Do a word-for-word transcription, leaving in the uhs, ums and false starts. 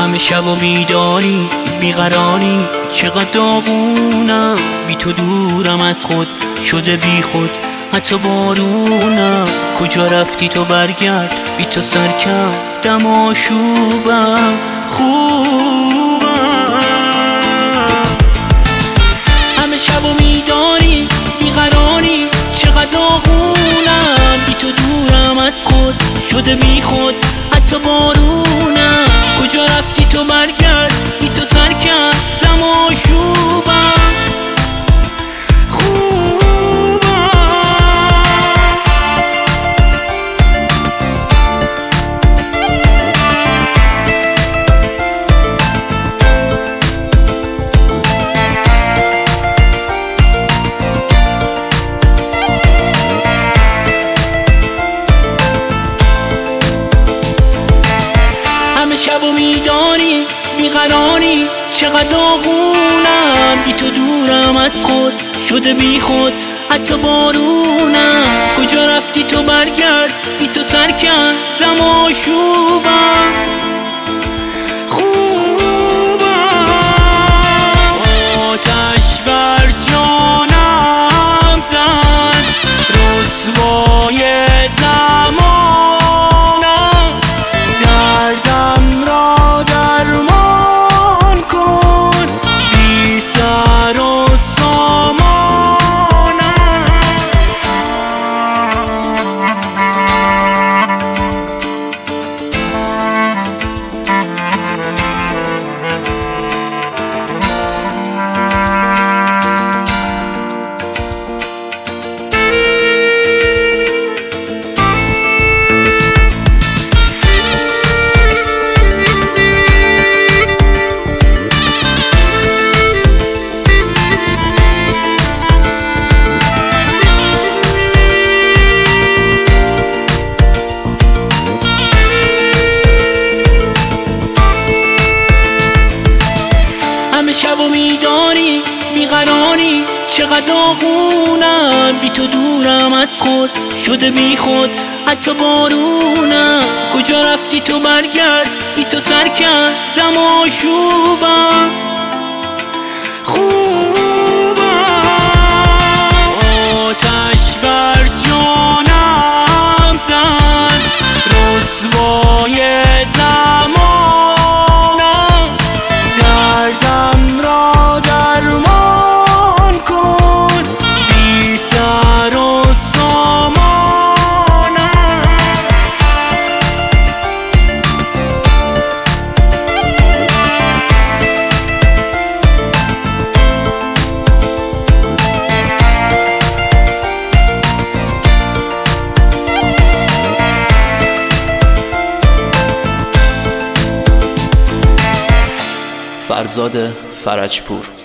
همه شب و بیداری بیقراری، چقدر داغونم بی تو دورم از خود شده بی خود حتی بارونم. کجا رفتی تو برگرد، بی تو سر کردم آشوبم خوبم. همه شب و بیداری بیقراری، چقدر داغونم بی تو دورم از خود شده بی خود حتی بارونم. کجا رفتی تو برگرد، بی تو سر کردم آشوبم خوبم. همه شب و بیداری بیقراری، چقدر داغونم بی تو دورم از خود شده بی خود حتی بارونم. کجا رفتی تو برگرد، بی تو سر کردم آشوبم خوبم. آتش بر جانم زد رسوای زمانم، دردم را درمان کن بی سر و سامانم. همه شب و بیداری بیقراری، چقدر داغونم بی تو دورم از خود شده بی خود حتی بارونم. کجا رفتی تو برگرد، بی تو سر کردم آشوبم خوبم. آتش بر جانم زد رسوای زمانم، دردم را درمان کن بی سر و سامانم. فرزاد فرجپور.